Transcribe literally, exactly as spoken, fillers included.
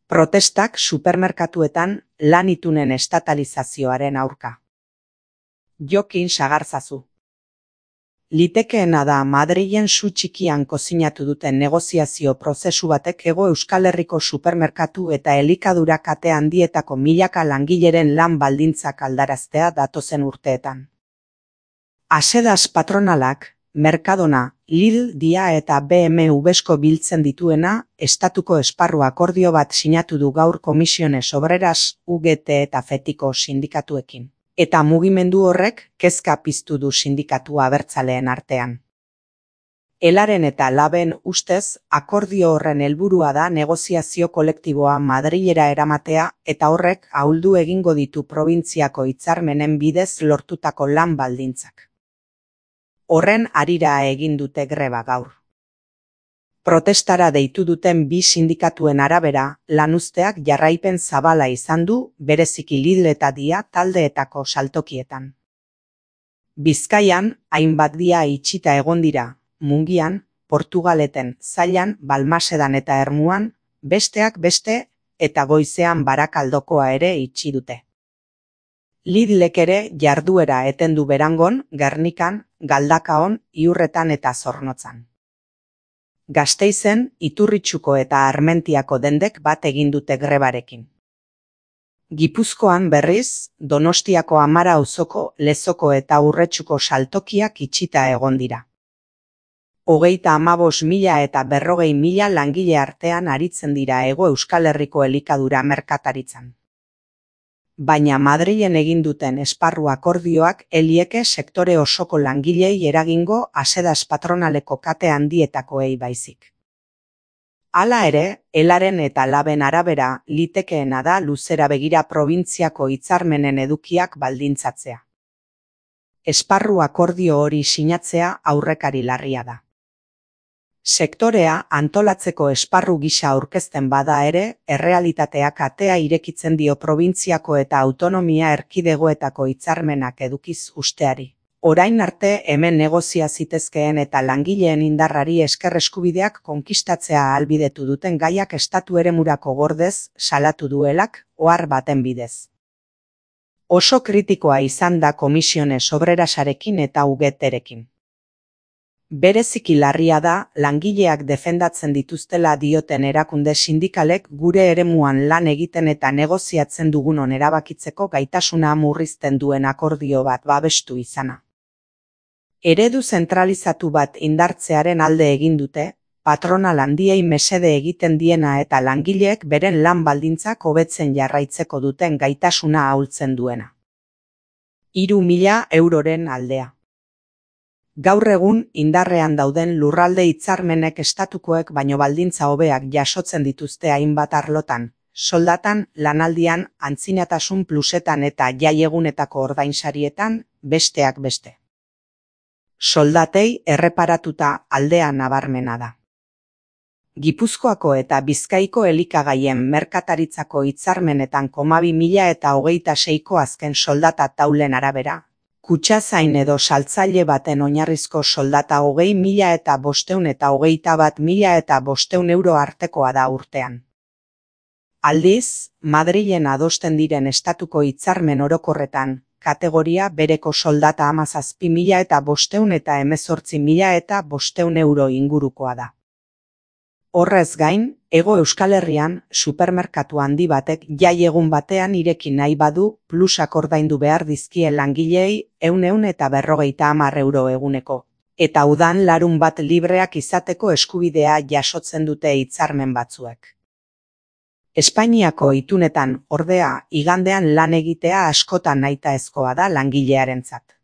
Protestak supermerkatuetan lan itunen estatalizazioaren aurka. Jokin sagarzazu. Litekeena da Madrilen su txikian kozinatu duten negoziazio prozesu batek Hego Euskal Herriko supermerkatu eta elikadura kate handietako milaka langileren lan baldintzak aldaraztea datozen urteetan. Asedas patronalak, Mercadona, Lidl, Dia eta B M W biltzen dituena, estatuko esparru akordio bat sinatu du gaur Comisiones Obreras, U G T eta Fetiko sindikatuekin. Eta mugimendu horrek kezka piztu du sindikatu abertzaleen artean. Elaren eta Laben ustez, akordio horren helburua da negoziazio kolektiboa Madrilera eramatea eta horrek ahuldu egingo ditu probintziako hitzarmenen bidez lortutako lan baldintzak. Horren harira egin dute greba gaur. Protestara deitu duten bi sindikatuen arabera, lanuzteak jarraipen zabala izan du, bereziki Lidl eta Dia taldeetako saltokietan. Bizkaian, hainbat dia itxita egon dira, Mungian, Portugaleten, Zailan, Balmasedan eta Ermuan, besteak beste, eta goizean Barakaldokoa ere itxi dute. Lidlek ere jarduera etendu Berangon, Gernikan, Galdakaon, Iurretan eta Zornotzan. Gasteizen, Iturritxuko eta Armentiako dendek bat egin dute grebarekin. Gipuzkoan berriz, Donostiako Amara auzoko, Lezoko eta Urretxuko saltokiak itxita egon dira. Hogeita hamabos mila eta berrogei mila langile artean aritzen dira Hego Euskal Herriko elikadura merkataritzan. Baina Madrilen egin duten esparru akordioak elieke sektore osoko langilei eragingo asedas patronaleko kate handietakoei baizik. Hala ere, Elaren eta Laben arabera litekeena da luzera begira probintziako hitzarmenen edukiak baldintzatzea. Esparru akordio hori sinatzea aurrekari larria da. Sektorea antolatzeko esparru gisa aurkezten bada ere, errealitateak atea irekitzen dio probintziako eta autonomia erkidegoetako hitzarmenak edukiz usteari. Orain arte hemen negozia zitezkeen eta langileen indarrari esker eskubideak konkistatzea ahalbidetu duten gaiak estatu eremurako gordez salatu duelak, ohar baten bidez. Oso kritikoa izan da Comisiones Obrerasarekin eta U G T-rekin. Bereziki larria da, langileak defendatzen dituztela dioten erakunde sindikalek gure eremuan lan egiten eta negoziatzen dugunon erabakitzeko gaitasuna murrizten duen akordio bat babestu izana. Eredu zentralizatu bat indartzearen alde egin dute, patronal handiei mesede egiten diena eta langileek beren lan baldintzak hobetzen jarraitzeko duten gaitasuna ahultzen duena. Hiru mila euroren aldea. Gaur egun indarrean dauden lurralde hitzarmenek estatukoek baino baldintza hobeak jasotzen dituzte hainbat arlotan, soldatan, lanaldian, antzinatasun plusetan eta jaiegunetako ordainsarietan, besteak beste. Soldatei erreparatuta aldea nabarmena da. Gipuzkoako eta Bizkaiko elikagaien merkataritzako hitzarmenetan komabi mila eta hogeita seiko azken soldata taulen arabera, kutxazain edo saltzaile baten oinarrizko soldata hogei mila eta bosteun eta hogeita bat mila eta bosteun euro artekoa da urtean. Aldiz, Madrilen adosten diren estatuko hitzarmen orokorretan, kategoria bereko soldata hamazazpi mila eta bosteun eta hemezortzi mila eta bosteun euro ingurukoa da. Horrez gain, Hego Euskal Herrian supermerkatu handi batek jai egun batean ireki nahi badu plusak ordaindu behar dizkie langileei ehun eta berrogeita hamar euro eguneko, eta udan larun bat libreak izateko eskubidea jasotzen dute hitzarmen batzuek. Espainiako itunetan, ordea, igandean lan egitea askotan nahitaezkoa da langilearentzat.